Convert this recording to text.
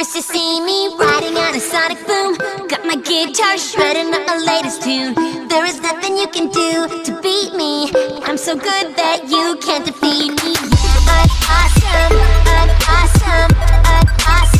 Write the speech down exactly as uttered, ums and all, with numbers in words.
First you see me riding on a sonic boom, got my guitar shredding up my latest tune. There is nothing you can do to beat me. I'm so good that you can't defeat me. I'm awesome, I'm awesome, I'm awesome.